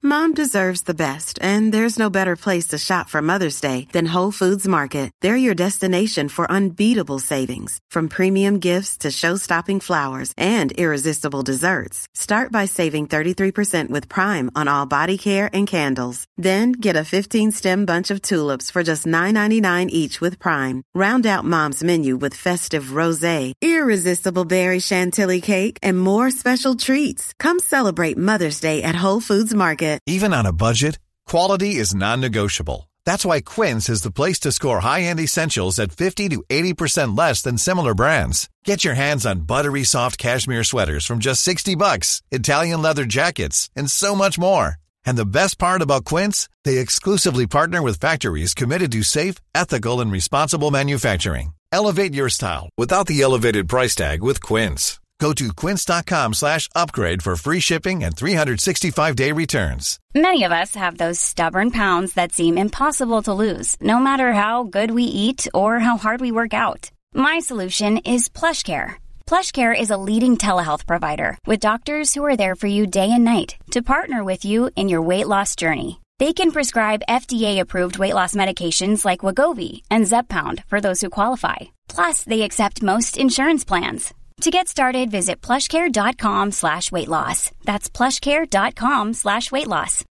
Mom deserves the best, and there's no better place to shop for Mother's Day than Whole Foods Market. They're your destination for unbeatable savings, from premium gifts to show-stopping flowers and irresistible desserts. Start by saving 33% with Prime on all body care and candles. Then get a 15-stem bunch of tulips for just $9.99 each with Prime. Round out Mom's menu with festive rosé, irresistible berry chantilly cake, and more special treats. Come celebrate Mother's Day at Whole Foods Market. Even on a budget, quality is non-negotiable. That's why Quince is the place to score high-end essentials at 50 to 80% less than similar brands. Get your hands on buttery soft cashmere sweaters from just $60, Italian leather jackets, and so much more. And the best part about Quince, they exclusively partner with factories committed to safe, ethical, and responsible manufacturing. Elevate your style without the elevated price tag with Quince. Go to quince.com/upgrade for free shipping and 365-day returns. Many of us have those stubborn pounds that seem impossible to lose, no matter how good we eat or how hard we work out. My solution is PlushCare. PlushCare is a leading telehealth provider with doctors who are there for you day and night to partner with you in your weight loss journey. They can prescribe FDA-approved weight loss medications like Wegovy and Zepbound for those who qualify. Plus, they accept most insurance plans. To get started, visit plushcare.com/weightloss. That's plushcare.com/weightloss.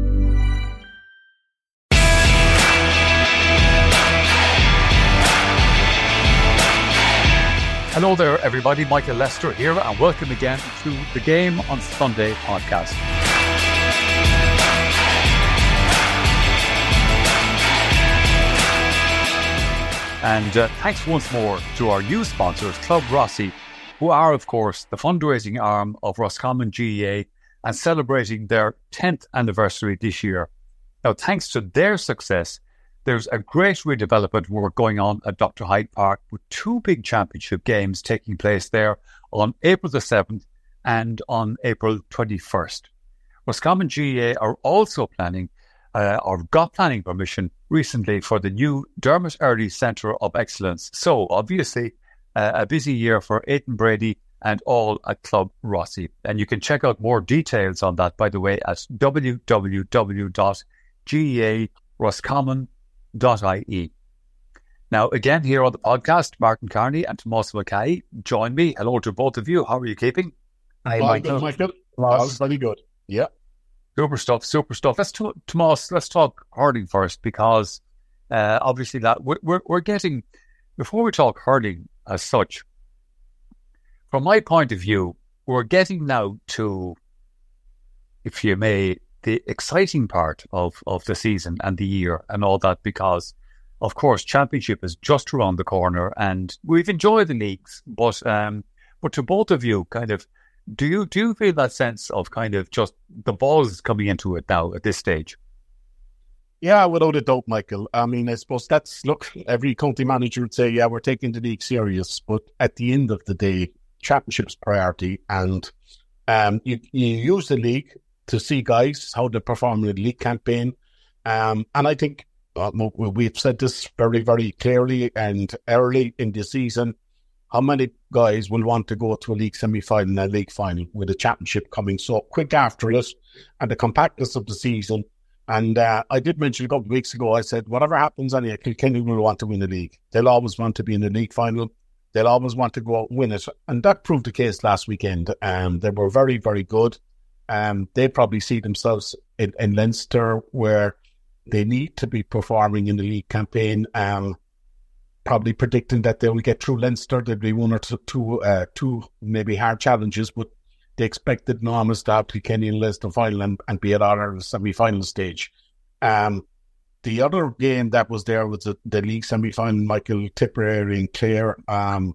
Hello there, everybody. Michael Lester here, and welcome again to the Game on Sunday podcast. And thanks once more to our new sponsors, Club Rossi, who are, of course, the fundraising arm of Roscommon GAA and celebrating their 10th anniversary this year. Now, thanks to their success, there's a great redevelopment work going on at Dr. Hyde Park with two big championship games taking place there on April the 7th and on April 21st. Roscommon GAA are also planning, or got planning permission recently for the new Dermot Early Centre of Excellence. So, obviously, a busy year for Aidan Brady and all at Club Rossi. And you can check out more details on that, by the way, at www.gaaroscommon.ie. Now, again, here on the podcast, Martin Carney and Tomás Mulcahy join me. Hello to both of you. How are you keeping? Hi, Michael. Very good. Yeah. Super stuff. Tomás, let's talk hurling first, because obviously that we're getting, before we talk hurling as such, from my point of view, we're getting now to, if you may, the exciting part of the season and the year and all that, because, of course, Championship is just around the corner and we've enjoyed the leagues. But to both of you, kind of, do you feel that sense of kind of just the ball's coming into it now at this stage? Yeah, without a doubt, Michael. I mean, I suppose look, every county manager would say, yeah, we're taking the league serious, but at the end of the day, Championship's priority, and you use the league to see guys, how they perform in the league campaign. And I think we've said this very, very clearly and early in the season, how many guys will want to go to a league semi-final and a league final with the Championship coming so quick after it, and the compactness of the season. And I did mention a couple of weeks ago, I said, whatever happens, Kilkenny will want to win the league. They'll always want to be in the league final. They'll always want to go out and win it. And that proved the case last weekend. They were very, very good. They probably see themselves in Leinster, where they need to be performing in the league campaign. Probably predicting that they will get through Leinster. There'll be one or two maybe hard challenges, but they expected enormous to have Kilkenny in Leinster final and be at our semi-final stage. The other game that was there was the league semi-final, Michael, Tipperary and Clare. I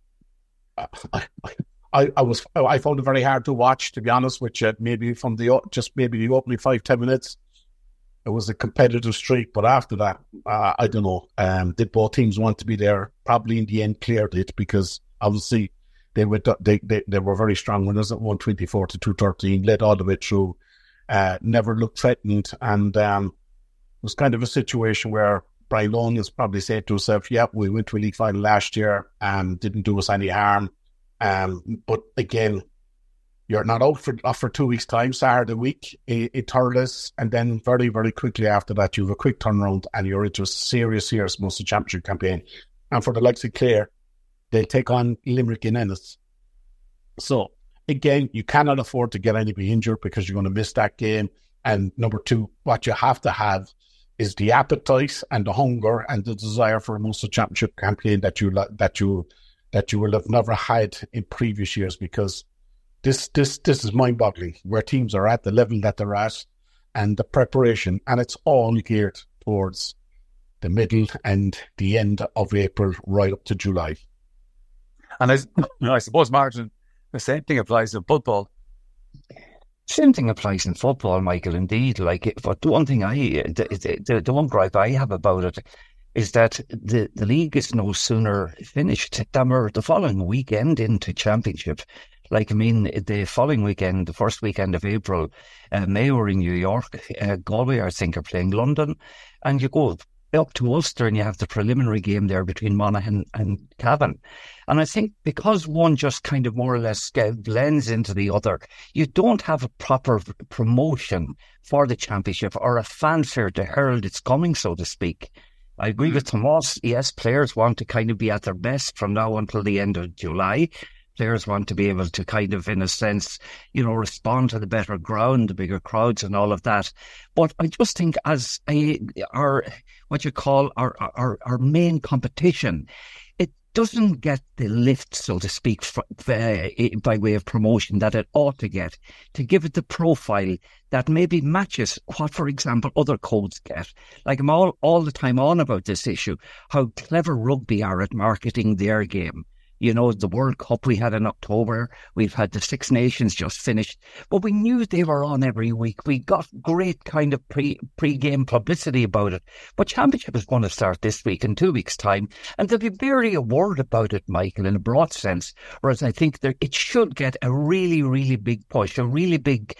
found it very hard to watch, to be honest, which maybe the opening 5-10 minutes, it was a competitive streak. But after that, I don't know. Did both teams want to be there? Probably in the end, Clare did, because obviously they were very strong winners at 124-213, led all the way through, never looked threatened, and it was kind of a situation where Brian Lohan has probably said to himself, yeah, we went to a league final last year and didn't do us any harm. But again, You're not out for 2 weeks' time, Saturday week, in Thurles, and then very, very quickly after that, you have a quick turnaround and you're into a serious Munster Championship campaign. And for the likes of Clare, they take on Limerick in Ennis. So, again, you cannot afford to get anybody injured because you're going to miss that game. And number two, what you have to have is the appetite and the hunger and the desire for a Munster Championship campaign that you will have never had in previous years, because this is mind-boggling where teams are at, the level that they're at, and the preparation, and it's all geared towards the middle and the end of April right up to July. And I suppose, Martin, the same thing applies in football. Same thing applies in football, Michael, indeed. But the one thing the one gripe I have about it is that the league is no sooner finished than we're the following weekend into Championship. The following weekend, the first weekend of April, Mayo are in New York, Galway, I think, are playing London, and you go up to Ulster and you have the preliminary game there between Monaghan and Cavan. And I think because one just kind of more or less blends into the other, you don't have a proper promotion for the Championship or a fanfare to herald its coming, so to speak. I agree with Tomas. Yes, players want to kind of be at their best from now until the end of July. Players want to be able to kind of, in a sense, respond to the better ground, the bigger crowds and all of that. But I just think as our main competition, it doesn't get the lift, so to speak, by way of promotion that it ought to get, to give it the profile that maybe matches what, for example, other codes get. Like, I'm all the time on about this issue, how clever rugby are at marketing their game. The World Cup we had in October, we've had the Six Nations just finished, but we knew they were on every week. We got great kind of pre-game publicity about it. But Championship is going to start this week in 2 weeks' time, and there'll be barely a word about it, Michael, in a broad sense, whereas I think it should get a really, really big push, a really big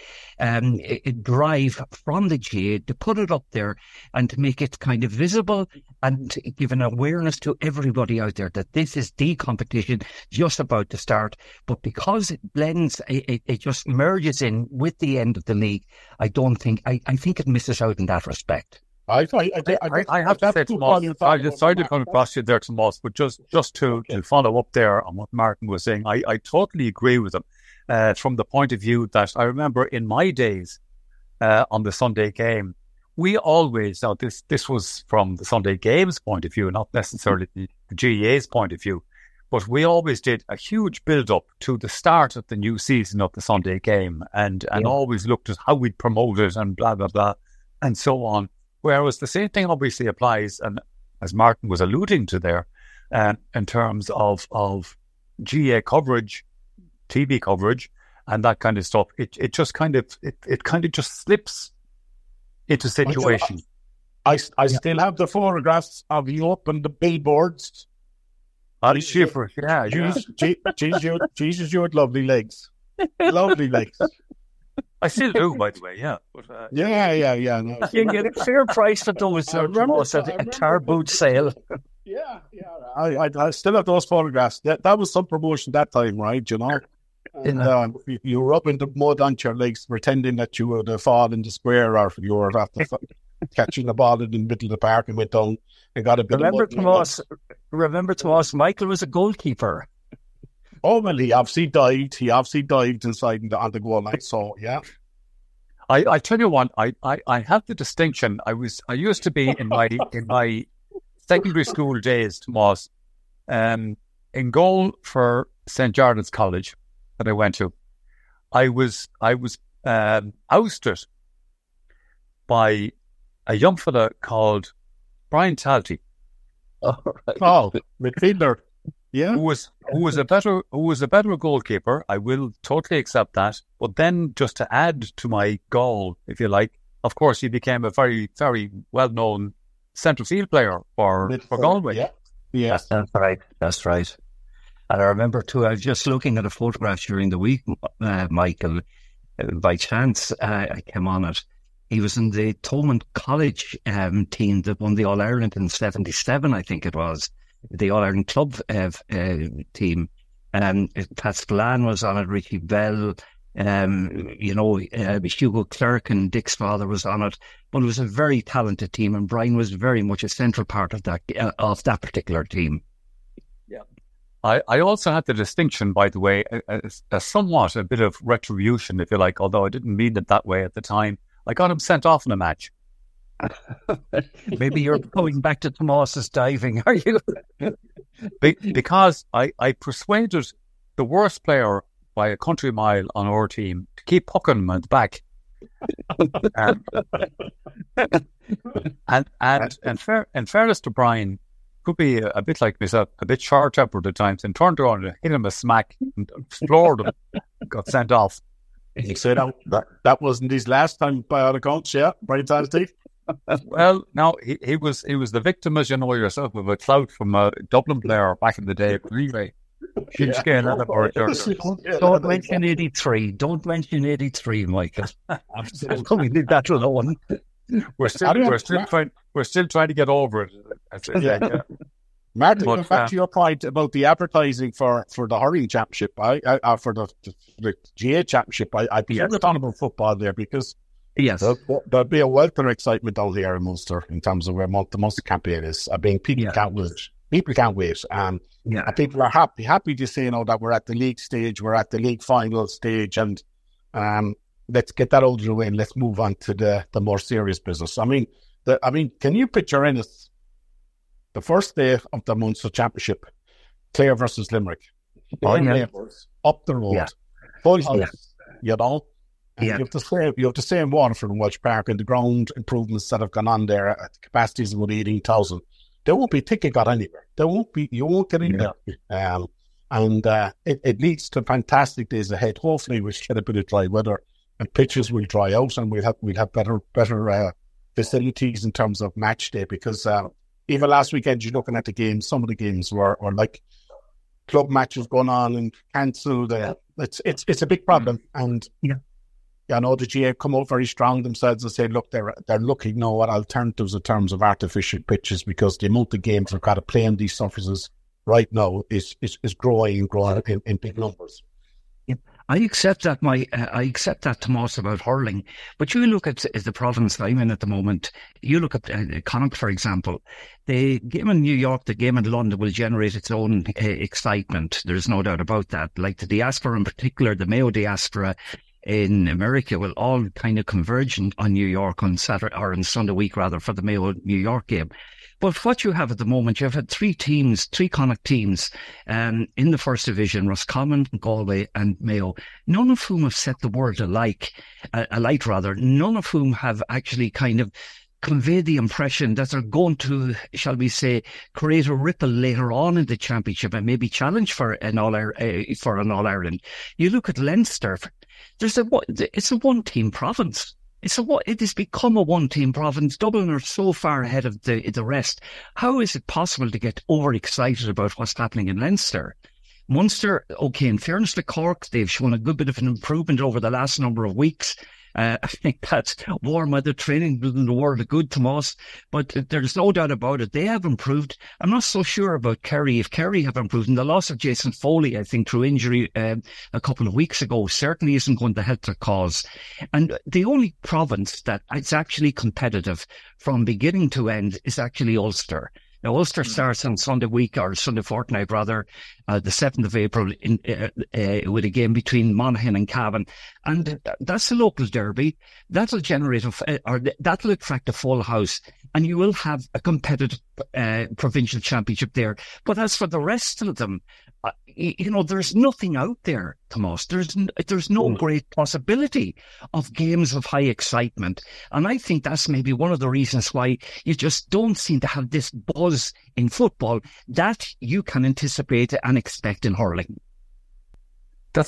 drive from the GA to put it up there and to make it kind of visible and give an awareness to everybody out there that this is the competition just about to start. But because it blends, it just merges in with the end of the league, I think it misses out in that respect. I have to say, Tomas, I decided to come across you there, Tomas, but just to follow up there on what Martin was saying, I totally agree with him from the point of view that I remember in my days on the Sunday game, we always, now this was from the Sunday game's point of view, not necessarily the GAA's point of view, but we always did a huge build-up to the start of the new season of the Sunday game and always looked at how we'd promote it and blah, blah, blah, and so on. Whereas the same thing obviously applies, and as Martin was alluding to there, in terms of GA coverage, TV coverage, and that kind of stuff, it just kind of just slips into situation. I still have the photographs of you up on the billboards. Schiffer, yeah. Jesus, you had lovely legs. Lovely legs. I still do, by the way, yeah. But, yeah. No, you get a fair price for those at a tar boot sale. Yeah. I still have those photographs. That was some promotion that time, right? And you were rubbing the mud onto your legs, pretending that you would fall in the square, or you were after catching the ball in the middle of the park and went down and got a bit Remember, of mud. Remember, Tomas, Michael was a goalkeeper. Oh, well, he obviously dived. He obviously dived inside on the goal line. So, yeah. I tell you what, I have the distinction. I used to be in my secondary school days, Tomas, in goal for St. Jordan's College that I went to. I was ousted by a young fella called Brian Talty. Oh, midfielder. Yeah. Who was a better goalkeeper. I will totally accept that. But then, just to add to my goal, if you like, of course, he became a very, very well-known central field player for Galway. Yeah. Yes. That's right. And I remember too, I was just looking at a photograph during the week, Michael, by chance, I came on it. He was in the Thomond College team that won the All-Ireland in 77, I think it was. The All-Ireland club team. Pat Spillane was on it, Richie Bell, Hugo Clerk and Dick's father was on it, but it was a very talented team, and Brian was very much a central part of that particular team. Yeah, I also had the distinction, by the way, a bit of retribution, if you like, although I didn't mean it that way at the time. I got him sent off in a match. Maybe you're going back to Tomas's diving, are you? Because I persuaded the worst player by a country mile on our team to keep pucking him at the back. In fairness to Brian, could be a bit like myself, a bit short-tempered at times, and turned around and hit him a smack and floored him, got sent off. You say that wasn't his last time by all accounts, yeah? Brian Steve? Well, no, he was the victim, as you know yourself, of a clout from a Dublin player back in the day. Anyway, don't mention 83. Don't mention 83, Michael. Absolutely, leave that alone. We're still trying to get over it. Yeah. Martin, going back to your point about the advertising for the hurling championship, for the GA championship, I'd be on about football there, because yes, there'll be a wealth of excitement down here in Munster in terms of where the Munster campaign is. I mean, people can't wait. People can't wait. And people are happy to say, that we're at the league stage, we're at the league final stage, and let's get that out of the way and let's move on to the more serious business. I mean, can you picture in it the first day of the Munster Championship, Clare versus Limerick, up the road, full house, And you have to say in Waterford and Walsh Park, and the ground improvements that have gone on there at the capacities of about 18,000. There won't be ticket got anywhere. You won't get in there. It leads to fantastic days ahead. Hopefully we'll get a bit of dry weather and pitches will dry out, and we'll have better facilities in terms of match day, because even last weekend, you're looking at the games, some of the games were like club matches going on and cancelled. It's a big problem. And I know the GA come out very strong themselves and say, look, they're looking now at alternatives in terms of artificial pitches, because the amount of games they've got to play on these surfaces right now is growing in big numbers. I accept that, Tomas, about hurling. But you look at the province I'm in at the moment. You look at Connacht, for example. The game in New York, the game in London will generate its own excitement. There's no doubt about that. Like the diaspora in particular, the Mayo diaspora in America will all kind of converge on New York on Saturday, or on Sunday week rather, for the Mayo New York game. But what you have at the moment, you've had three Connacht teams in the first division, Roscommon, Galway and Mayo, none of whom have set the world alight, none of whom have actually kind of conveyed the impression that they're going to, shall we say, create a ripple later on in the championship and maybe challenge for an All-Ireland. You look at Leinster, it's a one-team province. It has become a one-team province. Dublin are so far ahead of the rest. How is it possible to get overexcited about what's happening in Leinster? Munster, okay, in fairness to Cork, they've shown a good bit of an improvement over the last number of weeks. I think that's warm weather training doing the world of good, Tomas. But there's no doubt about it. They have improved. I'm not so sure about Kerry. If Kerry have improved, and the loss of Jason Foley, I think, through injury a couple of weeks ago, certainly isn't going to help their cause. And the only province that it's actually competitive from beginning to end is actually Ulster. Now, Ulster starts on Sunday fortnight, the 7th of April, with a game between Monaghan and Cavan. And that's a local derby. That'll that'll attract a full house. And you will have a competitive provincial championship there. But as for the rest of them, there's nothing out there, Tomas. There's no great possibility of games of high excitement. And I think that's maybe one of the reasons why you just don't seem to have this buzz in football that you can anticipate and expect in hurling. That's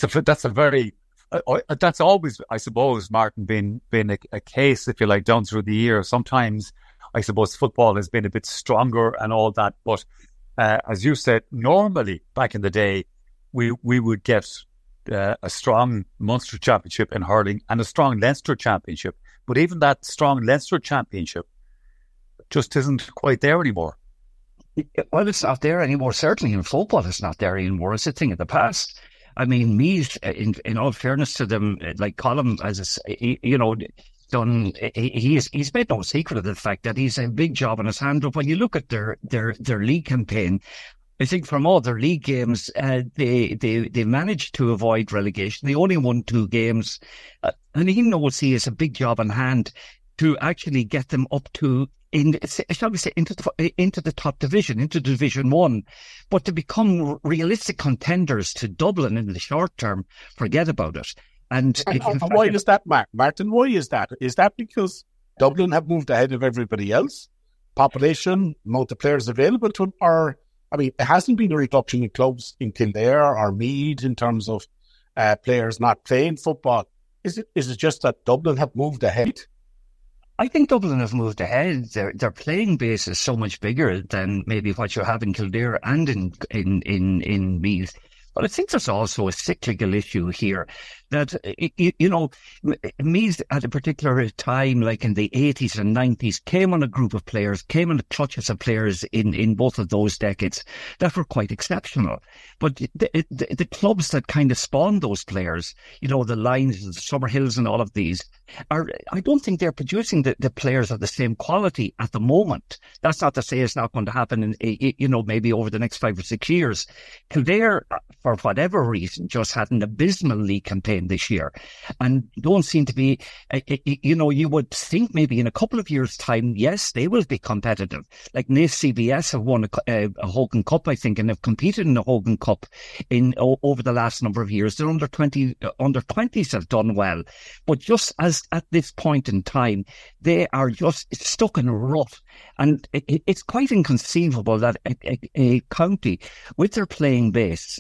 always, I suppose, Martin, been a case, if you like, down through the years. Sometimes, I suppose, football has been a bit stronger and all that, but as you said, normally back in the day, we would get a strong Munster Championship in hurling and a strong Leinster Championship. But even that strong Leinster Championship just isn't quite there anymore. Well, it's not there anymore. Certainly in football, it's not there anymore. It's a thing of the past. I mean, Meath, in all fairness to them, like Colm, he's made no secret of the fact that he's a big job on his hand. But when you look at their league campaign, I think from all their league games, they managed to avoid relegation. They only won 2 games, and he knows he has a big job on hand to actually get them up to, shall we say, into the top division, into Division 1. But to become realistic contenders to Dublin in the short term, forget about it. And why is that, Martin? Why is that? Is that because Dublin have moved ahead of everybody else? Population, amount of players available to them? Or, I mean, it hasn't been a reduction in clubs in Kildare or Meath in terms of players not playing football. Is it just that Dublin have moved ahead? I think Dublin have moved ahead. Their playing base is so much bigger than maybe what you have in Kildare and in Meath. But I think there's also a cyclical issue here that, Meath at a particular time, like in the 80s and 90s, came on a group of players, came on the clutches of players in both of those decades that were quite exceptional. But the clubs that kind of spawned those players, the Lions, the Summerhills and all of these, I don't think they're producing the players of the same quality at the moment. That's not to say it's not going to happen in, maybe over the next 5 or 6 years. Kildare, for whatever reason, just had an abysmal league campaign this year and don't seem to be, you would think maybe in a couple of years' time, yes, they will be competitive. Like Naas CBS have won a Hogan Cup, I think, and have competed in the Hogan Cup over the last number of years. Their under 20s have done well. But just as at this point in time, they are just stuck in a rut. And it's quite inconceivable that a county with their playing base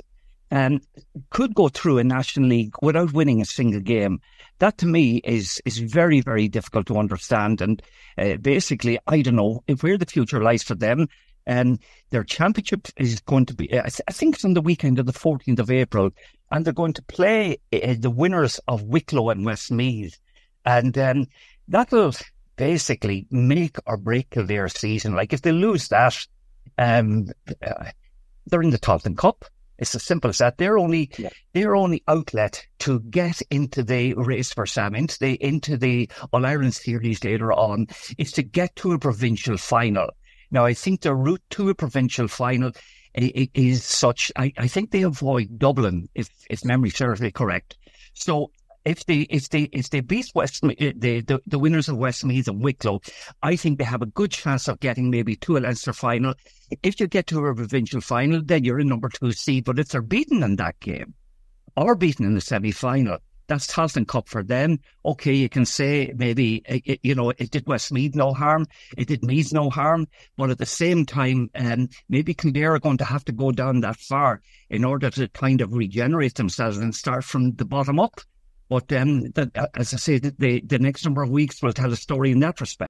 could go through a National League without winning a single game. That to me is very, very difficult to understand. And basically, I don't know where the future lies for them. Their championship is going to be, I think it's on the weekend of the 14th of April, and they're going to play the winners of Wicklow and Westmeath. And that'll basically make or break their season. Like if they lose that, they're in the Tailteann Cup. It's as simple as that. Their only outlet to get into the race for Sam, into the All-Ireland series later on, is to get to a provincial final. Now, I think the route to a provincial final is such. I think they avoid Dublin, if memory serves me correct. So if they beat the winners of Westmeath and Wicklow, I think they have a good chance of getting maybe to a Leinster final. If you get to a provincial final, then you're a number 2 seed. But if they're beaten in that game or beaten in the semi-final, that's Tailteann Cup for them. Okay, you can say maybe, it did Westmeath no harm, it did Meath no harm, but at the same time, maybe Kildare are going to have to go down that far in order to kind of regenerate themselves and start from the bottom up. But as I say, the next number of weeks will tell a story in that respect.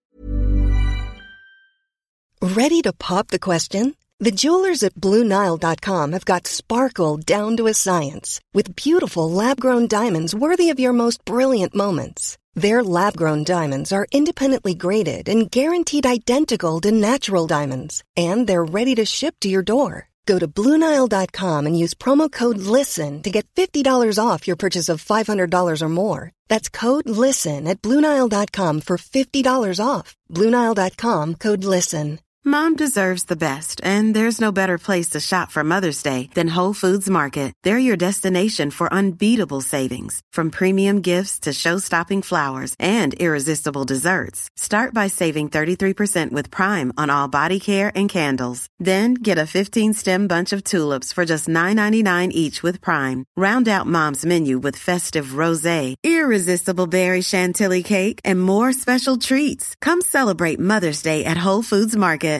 Ready to pop the question? The jewelers at BlueNile.com have got sparkle down to a science with beautiful lab-grown diamonds worthy of your most brilliant moments. Their lab-grown diamonds are independently graded and guaranteed identical to natural diamonds, and they're ready to ship to your door. Go to BlueNile.com and use promo code LISTEN to get $50 off your purchase of $500 or more. That's code LISTEN at BlueNile.com for $50 off. BlueNile.com, code LISTEN. Mom deserves the best, and there's no better place to shop for Mother's Day than Whole Foods Market. They're your destination for unbeatable savings, from premium gifts to show-stopping flowers and irresistible desserts. Start by saving 33% with Prime on all body care and candles. Then get a 15-stem bunch of tulips for just $9.99 each with Prime. Round out Mom's menu with festive rosé, irresistible berry chantilly cake, and more special treats. Come celebrate Mother's Day at Whole Foods Market.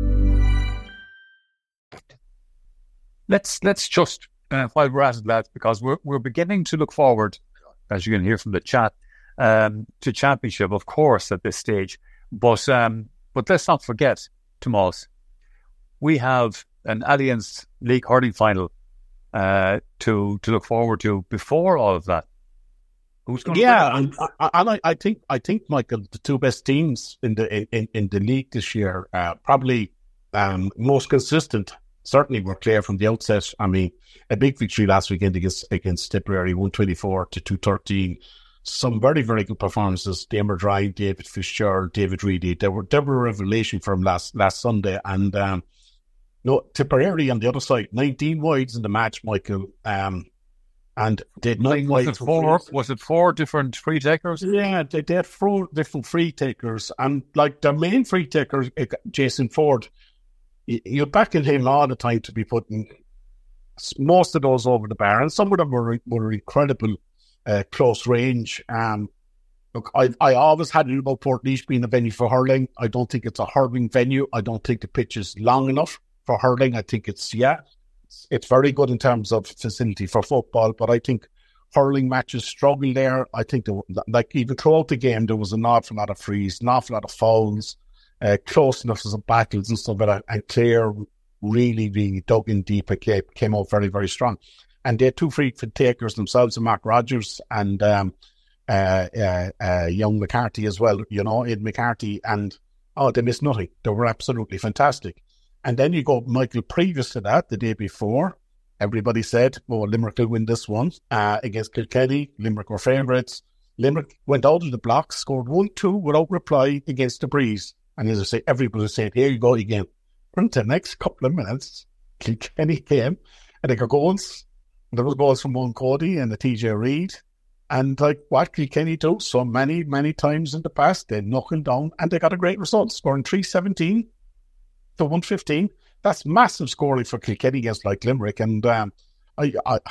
Let's just, while we're at it, lads, because we're beginning to look forward, as you can hear from the chat, to championship, of course, at this stage. But let's not forget, Tomas, we have an Allianz League hurling final to look forward to before all of that. Who's going to win? I think, Michael, the 2 best teams in the league this year, probably most consistent certainly were clear from the outset. I mean, a big victory last weekend against Tipperary, 124-213. Some very, very good performances. Diarmuid Ryan, David Fitzgerald, David Reedy. They were a revelation from last Sunday. And Tipperary on the other side, 19 wides in the match, Michael. And they had 9 wides. Was it 4 different free takers? Yeah, they had 4 different free takers. And like their main free taker, Jason Ford, you're backing him all the time to be putting most of those over the bar. And some of them were incredible. Close range. Look, I always had it about Portlaoise being a venue for hurling. I don't think it's a hurling venue. I don't think the pitch is long enough for hurling. I think it's very good in terms of facility for football, but I think hurling matches struggle there. I think even throughout the game there was an awful lot of frees, an awful lot of fouls, close enough to some battles and stuff like that. And Clare really, really dug in deep and came out very, very strong. And they had 2 free takers themselves, Mark Rogers and young McCarthy as well, Ed McCarthy. And, they missed nothing. They were absolutely fantastic. And then you go, Michael, previous to that, the day before, everybody said, Limerick will win this one against Kilkenny. Limerick were favourites. Limerick went out of the blocks, scored 1-2 without reply against the Breeze. And as I say, everybody was saying, here you go again. For the next couple of minutes, Kilkenny came and they got goals. There was goals from Owen Cody and the TJ Reid. And like what Kilkenny do so many, many times in the past, they knocked them down and they got a great result, scoring 317 to 115. That's massive scoring for Kilkenny against like Limerick. And I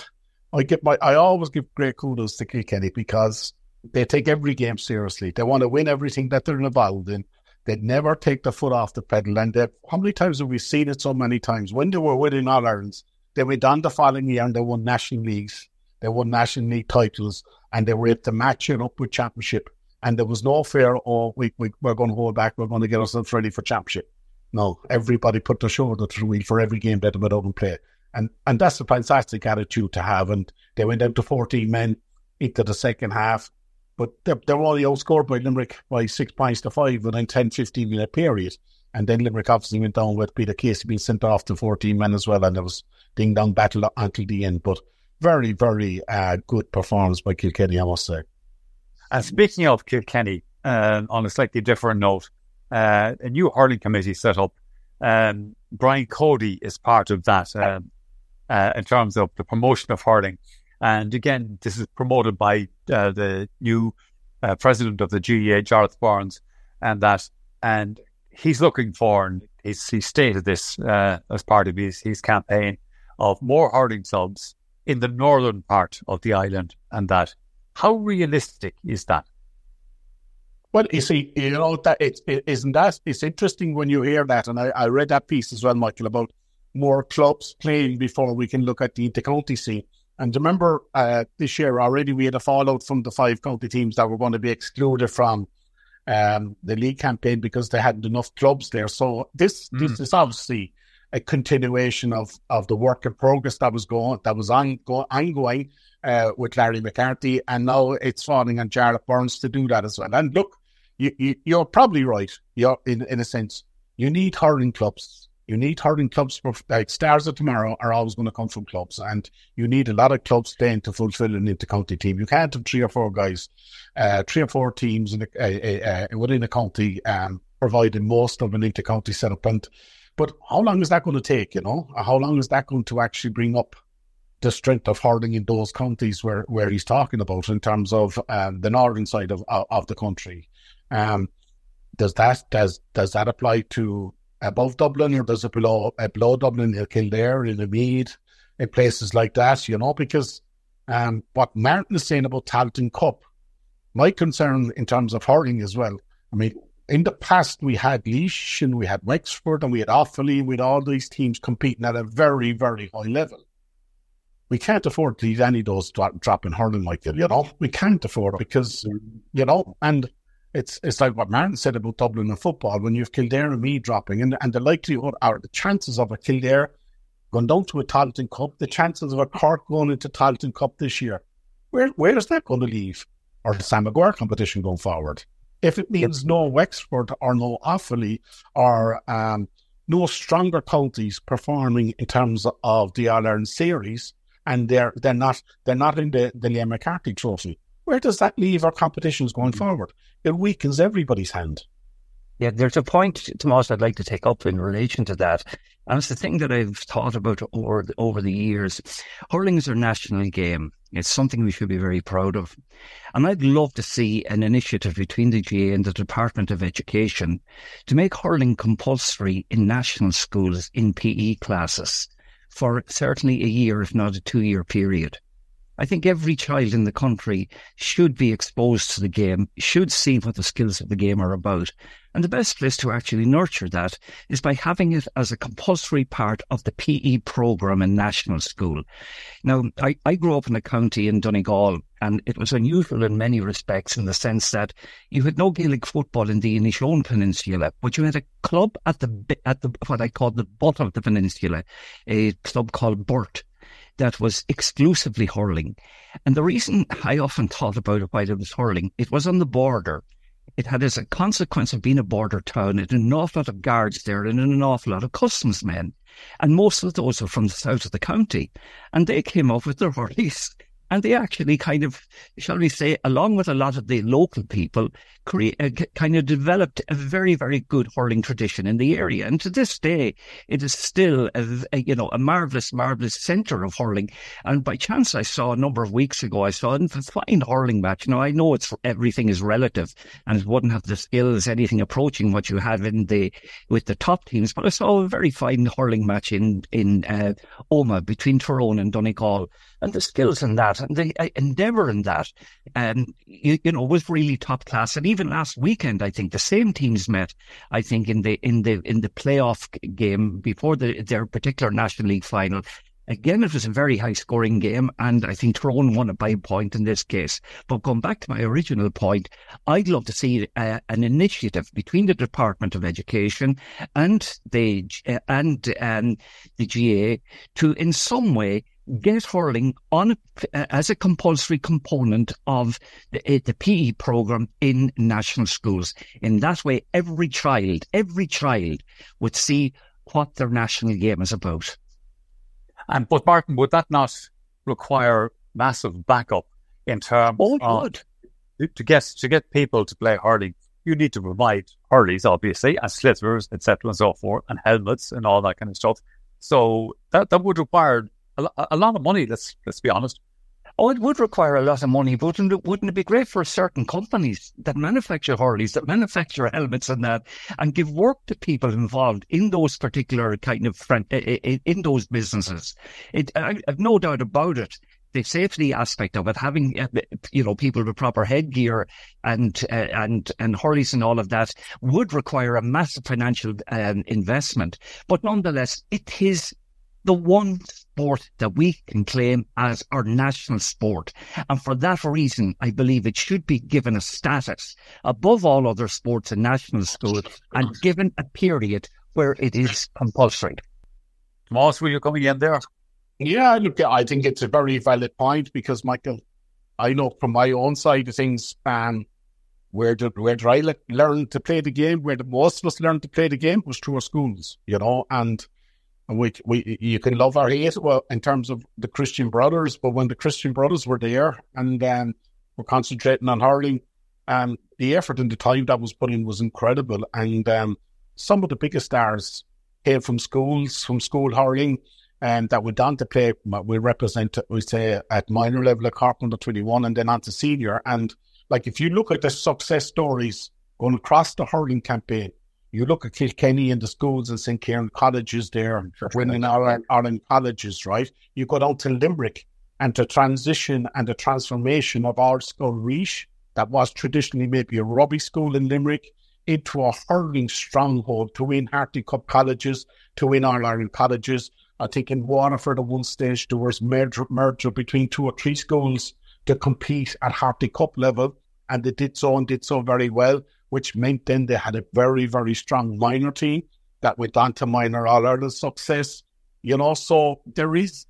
always give great kudos to Kilkenny because they take every game seriously. They want to win everything that they're involved in. They never take the foot off the pedal. And how many times have we seen it so many times? When they were winning All Irelands, they went on the following year and they won National Leagues. They won National League titles and they were able to match it up with Championship. And there was no fear, we're going to hold back, we're going to get ourselves ready for Championship. No, everybody put their shoulder to the wheel for every game that they went out and play. And that's a fantastic attitude to have. And they went down to 14 men into the second half. But they were only outscored by Limerick by 6 points to 5 within 10-15 minute period. And then Limerick obviously went down with Peter Casey being sent off to 14 men as well. And there was ding-dong battle until the end. But very, very good performance by Kilkenny, I must say. And speaking of Kilkenny, on a slightly different note, a new hurling committee set up. Brian Cody is part of that in terms of the promotion of hurling. And again, this is promoted by the new president of the GAA, Gareth Barnes, and he's looking for, and he stated this as part of his campaign, of more hurling clubs in the northern part of the island. And that, how realistic is that? Well, you see, that it's interesting when you hear that, and I read that piece as well, Michael, about more clubs playing before we can look at the intercounty scene. And remember, this year already we had a fallout from the 5 county teams that were going to be excluded from the league campaign because they hadn't enough clubs there. So this is obviously a continuation of the work in progress that was ongoing with Larry McCarthy, and now it's falling on Gareth Burns to do that as well. And look, you're probably right. You're in a sense, you need hurling clubs. You need hurling clubs for, like, stars of tomorrow are always going to come from clubs, and you need a lot of clubs staying to fulfill an inter-county team. You can't have 3 or 4 guys, 3 or 4 teams within a county providing most of an inter-county setup. But how long is that going to take, How long is that going to actually bring up the strength of hurling in those counties where he's talking about in terms of the northern side of the country? Does that apply to above Dublin, or does it below Dublin, in Kildare, in the Meath, in places like that, because what Martin is saying about Tailteann Cup, my concern in terms of hurling as well, I mean, in the past we had Laois and we had Wexford and we had Offaly, with all these teams competing at a very, very high level. We can't afford to leave any of those dropping hurling like that, We can't afford it because, and it's like what Martin said about Dublin and football, when you have Kildare and Meath dropping, and the likelihood, or the chances of a Kildare going down to a Tailteann Cup, the chances of a Cork going into Tailteann Cup this year, where is that going to leave? Or the Sam Maguire competition going forward? If it means no Wexford or no Offaly or no stronger counties performing in terms of the All-Ireland series, and they're not in the Liam McCarthy Trophy. Where does that leave our competitions going forward? It weakens everybody's hand. Yeah, there's a point, Tomas, I'd like to take up in relation to that. And it's the thing that I've thought about over the years. Hurling is our national game. It's something we should be very proud of. And I'd love to see an initiative between the GAA and the Department of Education to make hurling compulsory in national schools in PE classes for certainly a year, if not a 2-year period. I think every child in the country should be exposed to the game, should see what the skills of the game are about. And the best place to actually nurture that is by having it as a compulsory part of the PE programme in national school. Now, I grew up in a county in Donegal, and it was unusual in many respects in the sense that you had no Gaelic football in the Inishowen Peninsula, but you had a club at the what I call the butt of the peninsula, a club called Burt, that was exclusively hurling. And the reason I often thought about it while it was hurling, it was on the border. It had, as a consequence of being a border town, it had an awful lot of guards there and an awful lot of customs men. And most of those were from the south of the county. And they came up with their hurleys. And they actually kind of, shall we say, along with a lot of the local people, kind of developed a very, very good hurling tradition in the area. And to this day, it is still a marvellous, marvellous centre of hurling. And by chance, I saw a number of weeks ago, I saw a fine hurling match. Now, I know everything is relative and it wouldn't have the skills, anything approaching what you have with the top teams, but I saw a very fine hurling match in Omagh between Tyrone and Donegal. And the skills in that and the endeavour in that, was really top class. And even last weekend, I think the same teams met. I think in the playoff game before their particular National League final. Again, it was a very high scoring game, and I think Tyrone won it by a point in this case. But going back to my original point, I'd love to see an initiative between the Department of Education and the GAA to, in some way, get hurling on as a compulsory component of the PE programme in national schools. In that way, every child would see what their national game is about. But Martin, would that not require massive backup in terms of to get people to play hurling? You need to provide hurleys, obviously, and slitters, etc., and so forth, and helmets and all that kind of stuff. So that would require a lot of money. Let's be honest. Oh, it would require a lot of money, but wouldn't it be great for certain companies that manufacture hurleys, that manufacture helmets and that, and give work to people involved in those particular kind of in those businesses? I've no doubt about it. The safety aspect of it, having people with proper headgear and hurleys and all of that, would require a massive financial investment. But nonetheless, it is the one sport that we can claim as our national sport. And for that reason, I believe it should be given a status above all other sports in national school and given a period where it is compulsory. Tomas, will you come in there? Yeah, look, I think it's a very valid point because, Michael, I know from my own side of things, where did I learn to play the game, where most of us learned to play the game was through our schools, and you can love or hate in terms of the Christian Brothers, but when the Christian Brothers were there and were concentrating on hurling, the effort and the time that was put in was incredible. And some of the biggest stars came from school hurling, and that went on to play. We represent, we say, at minor level at Cork under 21 and then on to senior. And like if you look at the success stories going across the hurling campaign, you look at Kilkenny and the schools and St. Kieran colleges there, winning Ireland colleges, right? You go down to Limerick and the transition and the transformation of our school Reach, that was traditionally maybe a rugby school in Limerick, into a hurling stronghold to win Harty Cup colleges, to win All-Ireland colleges. I think in Waterford at one stage there was merger between 2 or 3 schools to compete at Harty Cup level, and they did so very well, which meant then they had a very, very strong minor team that went on to minor All-Ireland success. So there is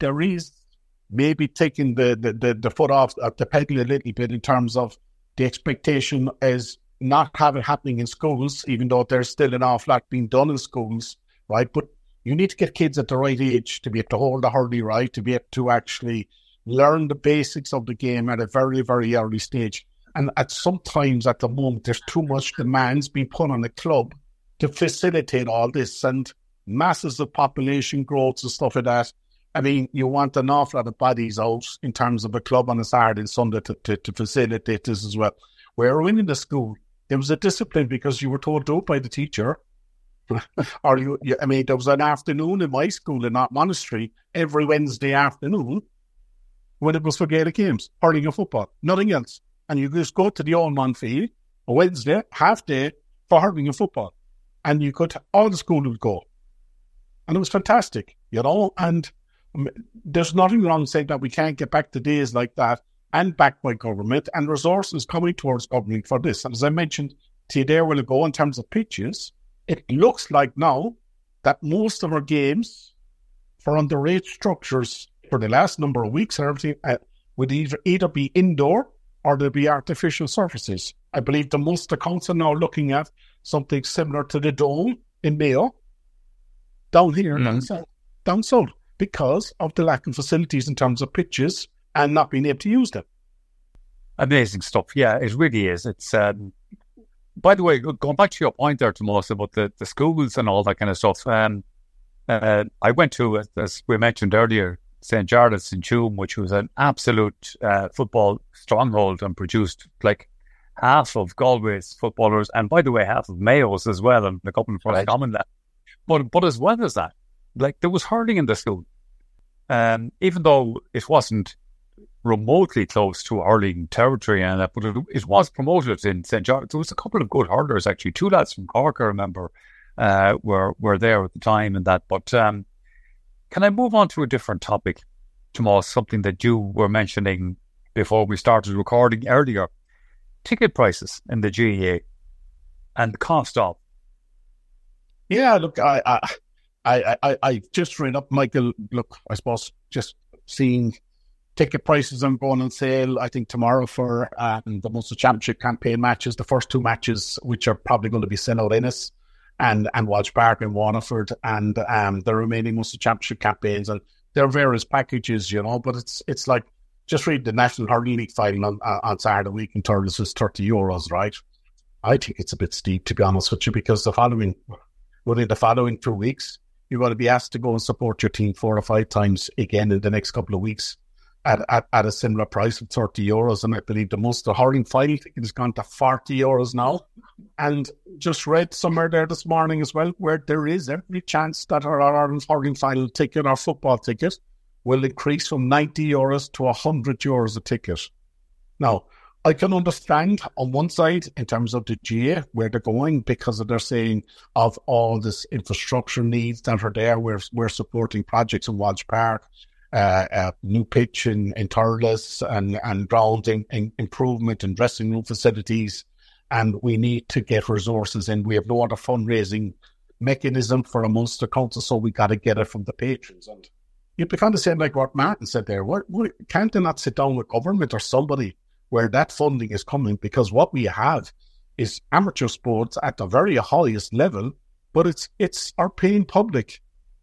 maybe taking the foot off the pedal a little bit in terms of the expectation is not have it happening in schools, even though there's still an awful lot being done in schools. right? But you need to get kids at the right age to be able to hold a hurley, right? To be able to actually learn the basics of the game at a very, very early stage. And sometimes at the moment, there's too much demands being put on the club to facilitate all this, and masses of population growth and stuff like that. I mean, you want an awful lot of bodies out in terms of a club on a Saturday and Sunday to facilitate this as well. Where when in the school, there was a discipline because you were told to by the teacher. Or there was an afternoon in my school in that monastery every Wednesday afternoon when it was for Gaelic games, hurling and football, nothing else. And you just go to the old man field on Wednesday, half day for hurling and football. And all the school would go. And it was fantastic, and there's nothing wrong saying that we can't get back to days like that and backed by government and resources coming towards government for this. And as I mentioned to you there a while ago, in terms of pitches, it looks like now that most of our games for underage structures for the last number of weeks and everything would either be indoor or there'll be artificial surfaces. I believe the Munster Council now looking at something similar to the Dome in Mayo, down here, down south, because of the lack of facilities in terms of pitches and not being able to use them. Amazing stuff. Yeah, it really is. It's by the way, going back to your point there, Tomas, about the schools and all that kind of stuff. I went to, as we mentioned earlier, St. Jarlath's in Tuam, which was an absolute football stronghold and produced like half of Galway's footballers, and by the way, half of Mayo's as well, and a couple of Roscommon lads. But as well as that, like there was hurling in the school, even though it wasn't remotely close to hurling territory, and that, but it was promoted in St. Jarlath. There was a couple of good hurlers actually. 2 lads from Cork, I remember, were there at the time, and that. But can I move on to a different topic, Tomas? Something that you were mentioning before we started recording earlier: ticket prices in the GAA and the cost of. Yeah, look, I just read up, Michael. Look, I suppose just seeing ticket prices are going on sale, I think, tomorrow for the Munster Championship campaign matches, the first 2 matches, which are probably going to be sent out Ennis and Walsh Park and Waterford, and the remaining Munster Championship campaigns. And there are various packages, but it's like, just read the National Hurling League final on Saturday week in Thurles is €30, right? I think it's a bit steep, to be honest with you, because within the following 2 weeks, you're going to be asked to go and support your team 4 or 5 times again in the next couple of weeks at a similar price of €30. And I believe the Munster Hurling final ticket has gone to €40 now. And just read somewhere there this morning as well, where there is every chance that our Ireland Hurling final ticket, our football ticket, will increase from €90 to €100 a ticket. Now, I can understand on one side in terms of the GA where they're going, because they're saying of all this infrastructure needs that are there. We're supporting projects in Walsh Park, new pitch in Thurles, and ground improvement and dressing room facilities, and we need to get resources in. We have no other fundraising mechanism for a Munster Council, so we got to get it from the patrons. And you'd be kind of saying like what Martin said there. What can't they not sit down with government or somebody where that funding is coming? Because what we have is amateur sports at the very highest level, but it's our paying public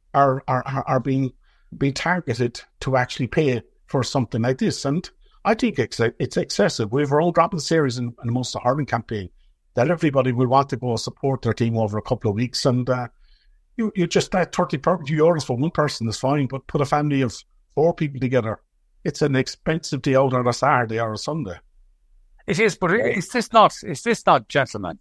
are being targeted to actually pay for something like this. And I think it's excessive. We have our own drop-in series in the Munster Hurling campaign that everybody will want to go support their team over a couple of weeks. And you just €30 for one person is fine, but put a family of 4 people together, it's an expensive day out on a Saturday or a Sunday. It is, but is this not, gentlemen,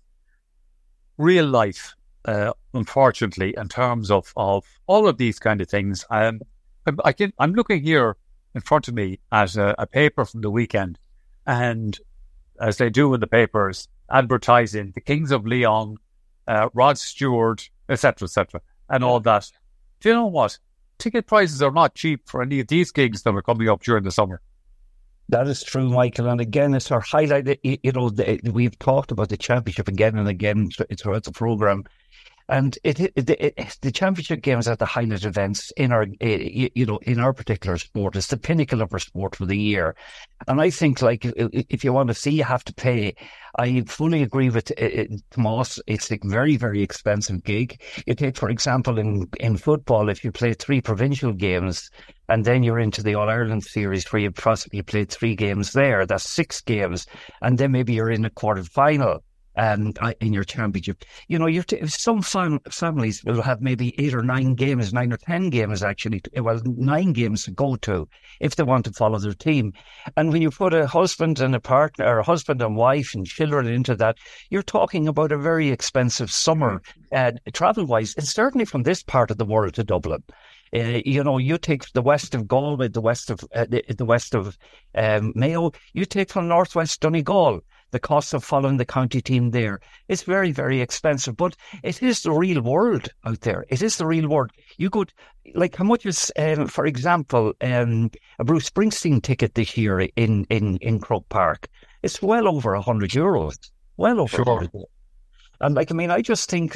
real life, unfortunately, in terms of all of these kind of things? I'm looking here in front of me at a paper from the weekend, and as they do in the papers, advertising the Kings of Leon, Rod Stewart, etc., and all that. Do you know what? Ticket prices are not cheap for any of these gigs that are coming up during the summer. That is true, Michael. And again, it's our highlight. We've talked about the championship again and again throughout the programme. And the championship games are the highlight events in our, in our particular sport. It's the pinnacle of our sport for the year. And I think, like, if you want to see, you have to pay. I fully agree with Tomas. It's a very, very expensive gig. You take, for example, in football, if you play 3 provincial games and then you're into the All-Ireland series where you possibly played 3 games there, that's 6 games. And then maybe you're in a quarter-final. In your championship, some families will have maybe 8 or 9 games, 9 or 10 games actually. 9 games to go to if they want to follow their team. And when you put a husband and a partner, or a husband and wife and children into that, you're talking about a very expensive summer travel-wise, and certainly from this part of the world to Dublin. You take the west of Galway, the west of Mayo. You take from northwest Donegal. The cost of following the county team there is very, very expensive, but it is the real world out there. It is the real world. You could, like, how much is, for example, a Bruce Springsteen ticket this year in Croke Park? It's well over €100. Well over. Sure. And I just think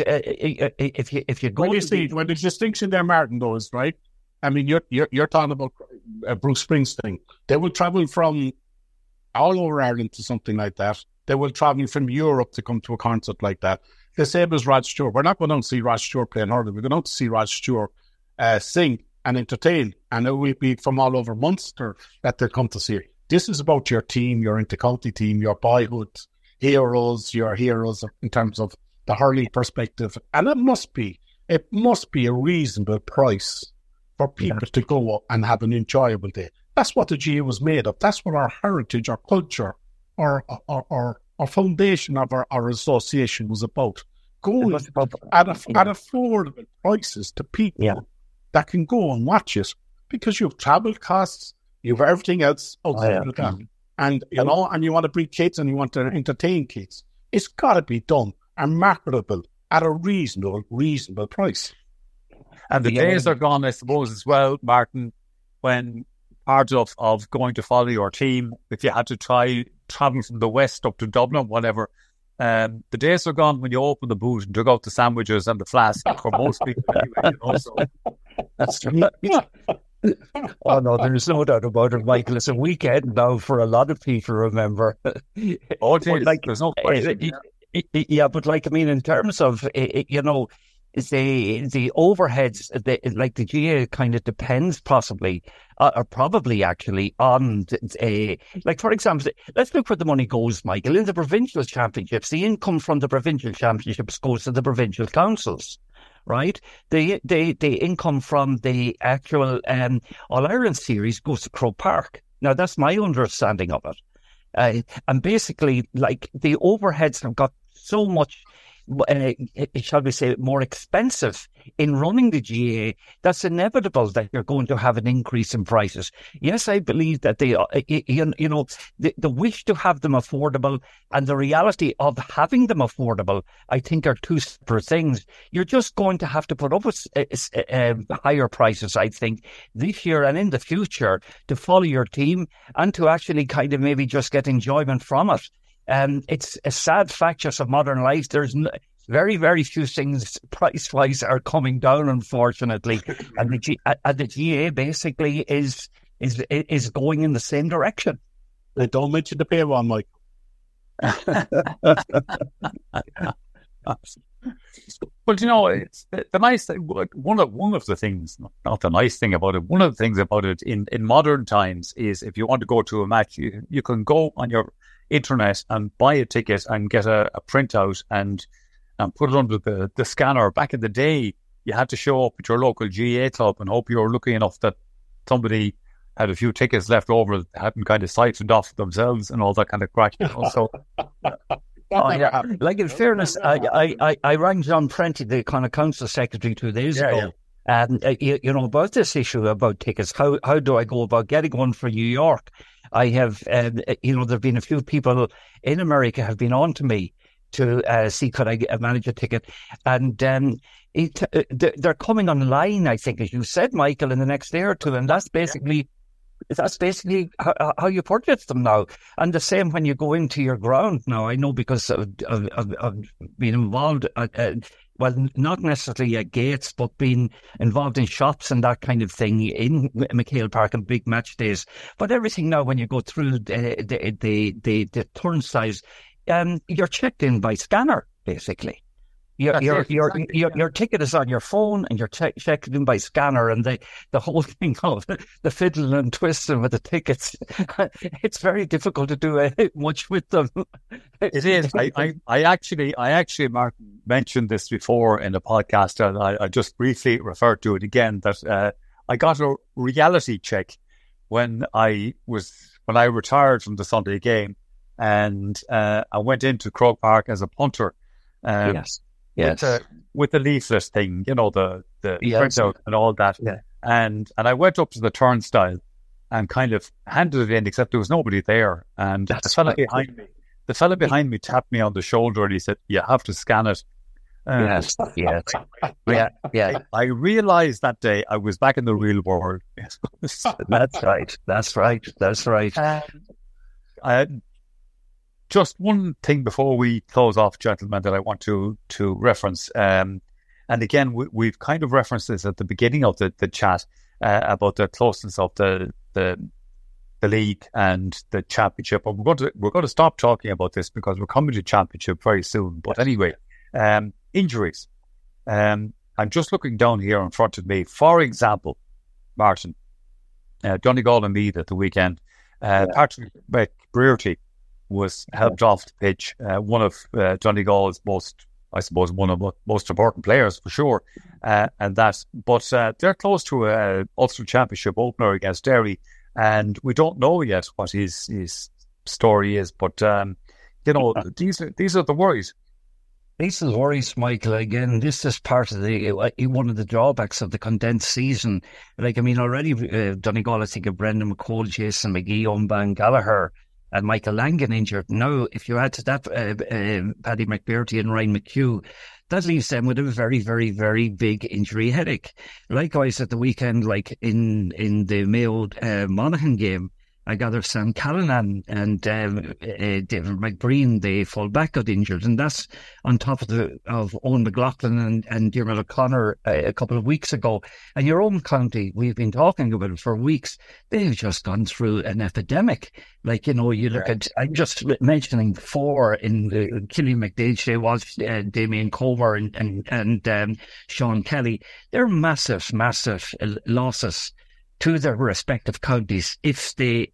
if you go, well, you see, when the distinction there, Martin, though, is right. I mean, you're talking about Bruce Springsteen. They will travel from all over Ireland to something like that. They will travel from Europe to come to a concert like that. The same as Rod Stewart. We're not going to see Rod Stewart play in hurling. We're going to see Rod Stewart sing and entertain. And it will be from all over Munster that they'll come to see it. This is about your team, your inter-county team, your boyhood heroes, your heroes in terms of the hurling perspective. And it must be a reasonable price for people to go and have an enjoyable day. That's what the GAA was made of. That's what our heritage, our culture, our foundation of our association was about. Going at affordable prices to people that can go and watch it, because you have travel costs, you have everything else outside of that. And you want to bring kids and you want to entertain kids. It's got to be done and marketable at a reasonable price. And the days are gone, I suppose, as well, Martin, when part of going to follow your team, if you had to try travel from the west up to Dublin, whatever, the days are gone when you open the boot and took out the sandwiches and the flask for most people anyway. So that's true. Oh no, there's no doubt about it, Michael. It's a weekend now for a lot of people, remember. Oh, it is. There's no question. Yeah, but in terms of, the overheads, the GAA kind of depends possibly, or probably actually, on, for example, let's look where the money goes, Michael. In the provincial championships, the income from the provincial championships goes to the provincial councils, right? The income from the actual All-Ireland series goes to Croke Park. Now, that's my understanding of it. And basically, the overheads have got so much, shall we say, more expensive in running the GAA, that's inevitable that you're going to have an increase in prices. Yes, I believe that the wish to have them affordable and the reality of having them affordable, I think, are two separate things. You're just going to have to put up with higher prices, I think, this year and in the future to follow your team and to actually kind of maybe just get enjoyment from it. It's a sad fact just of modern life. There's very, very few things price-wise are coming down, unfortunately, and the GAA basically is going in the same direction. They don't mention the pay one, Mike. But it's the nice thing. One of the things, not the nice thing about it. One of the things about it in modern times is if you want to go to a match, you can go on your internet and buy a ticket and get a printout and put it under the scanner. Back in the day, you had to show up at your local GAA club and hope you were lucky enough that somebody had a few tickets left over that hadn't kind of siphoned off themselves and all that kind of crack. So, in fairness, I rang John Prenti, the kind of council secretary, 2 days ago. Yeah. And about this issue about tickets, how do I go about getting one for New York? I have, there've been a few people in America have been on to me to see could I manage a ticket, and they're coming online, I think, as you said, Michael, in the next day or two, and that's basically how you purchase them now. And the same when you go into your ground now. I know because I've been involved well, not necessarily at gates, but being involved in shops and that kind of thing in McHale Park and big match days. But everything now, when you go through the turnstiles, you're checked in by scanner, basically. Your ticket is on your phone and you're checked in by scanner, and the whole thing of the fiddling and twisting with the tickets, it's very difficult to do much with them. It is. I actually, Martin, mentioned this before in the podcast, and I just briefly referred to it again, that I got a reality check when I retired from the Sunday game, and I went into Croke Park as a punter. Yes. With the leaflet thing, the printout and all that. Yeah. And I went up to the turnstile and kind of handed it in, except there was nobody there. And the fella behind me tapped me on the shoulder and he said, "You have to scan it." Yes. I realised that day I was back in the real world. That's right. Just one thing before we close off, gentlemen, that I want to reference. And again, we've kind of referenced this at the beginning of the chat about the closeness of the league and the championship. But we're going to stop talking about this because we're coming to championship very soon. But anyway, injuries. I'm just looking down here in front of me. For example, Martin, Donegal and Meath at the weekend. Patrick McBrearty was helped off the pitch. One of Donegal's most important players for sure, but they're close to a Ulster Championship opener against Derry, and we don't know yet what his story is. But these are the worries. These are the worries, Michael. Again, this is part of one of the drawbacks of the condensed season. Already Donegal, I think of Brendan McCall, Jason McGee, Oban Gallagher, and Michael Langan injured. Now, if you add to that Paddy McBrearty and Ryan McHugh, that leaves them with a very, very, very big injury headache. Likewise, at the weekend, like in the Mayo Monaghan game, I gather Sam Callanan and David McBreen, the full-back, got injured, and that's on top of Owen McLaughlin and Diarmuid O'Connor a couple of weeks ago. And your own county, we've been talking about it for weeks, they've just gone through an epidemic. You look at, I'm just mentioning 4 in the Killian McDade, Shea Walsh, Damien Comer and Sean Kelly. They're massive losses to their respective counties if they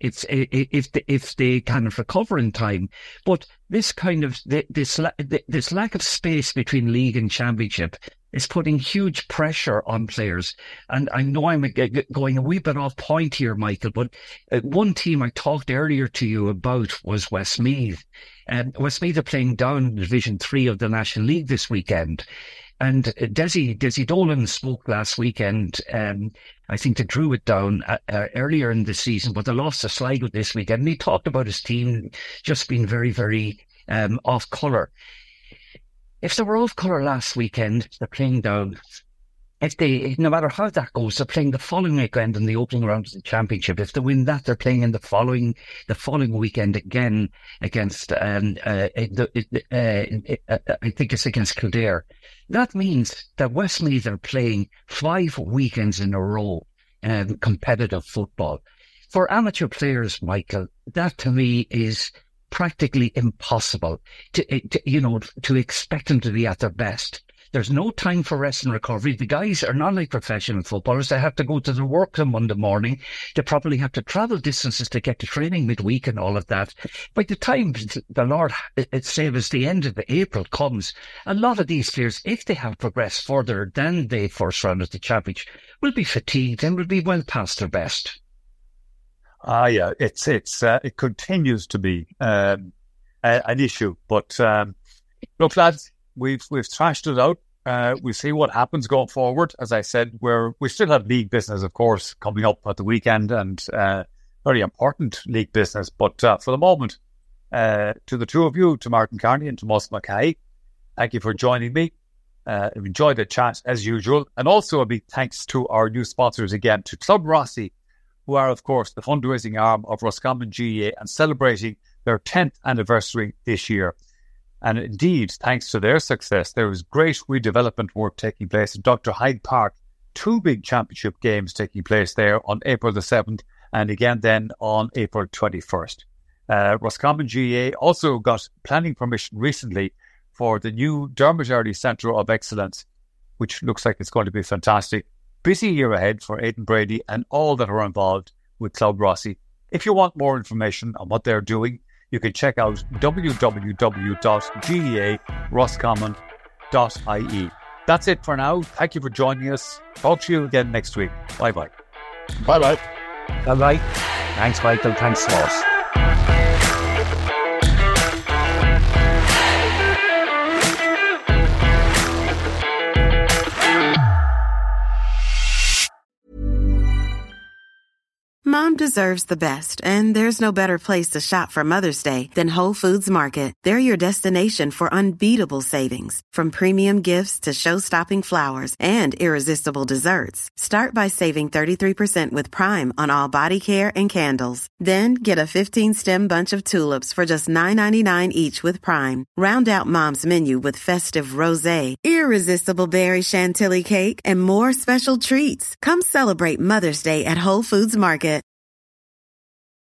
kind of recover in time. But this kind of this lack of space between league and championship is putting huge pressure on players. And I know I'm going a wee bit off point here, Michael, but one team I talked earlier to you about was Westmeath. Westmeath are playing down in Division 3 of the National League this weekend. And Desi Dolan spoke last weekend. I think they drew it down earlier in the season, but they lost to Sligo this weekend. And he talked about his team just being very, very off colour. If they were off colour last weekend, they're playing down. No matter how that goes, they're playing the following weekend in the opening round of the championship. If they win that, they're playing in the following weekend again against, I think it's against Kildare. That means that Westmeath are playing 5 weekends in a row, competitive football. For amateur players, Michael, that to me is practically impossible to expect them to be at their best. There's no time for rest and recovery. The guys are not like professional footballers. They have to go to their work on Monday morning. They probably have to travel distances to get to training midweek and all of that. By the time the Lord save us, the end of April comes, a lot of these players, if they have progressed further than the first round of the championship, will be fatigued and will be well past their best. Yeah, it continues to be an issue. But look, lads, we've thrashed it out. We'll see what happens going forward. As I said, we still have league business, of course, coming up at the weekend, and very important league business. But for the moment, to the two of you, to Martin Carney and to Mus Mackay, thank you for joining me. I've enjoyed the chat as usual. And also a big thanks to our new sponsors again, to Club Rossi, who are, of course, the fundraising arm of Roscommon GAA and celebrating their 10th anniversary this year. And indeed, thanks to their success, there was great redevelopment work taking place at Dr. Hyde Park. 2 big championship games taking place there on April the 7th and again then on April 21st. Roscommon GAA also got planning permission recently for the new Dermot Early Centre of Excellence, which looks like it's going to be fantastic. Busy year ahead for Aidan Brady and all that are involved with Club Rossi. If you want more information on what they're doing, you can check out www.gaaroscommon.ie. That's it for now. Thank you for joining us. Talk to you again next week. Bye-bye. Bye-bye. Bye-bye. Thanks, Michael. Thanks, Ross. Mom deserves the best, and there's no better place to shop for Mother's Day than Whole Foods Market. They're your destination for unbeatable savings, from premium gifts to show-stopping flowers and irresistible desserts. Start by saving 33% with Prime on all body care and candles. Then get a 15-stem bunch of tulips for just $9.99 each with Prime. Round out Mom's menu with festive rosé, irresistible berry chantilly cake, and more special treats. Come celebrate Mother's Day at Whole Foods Market.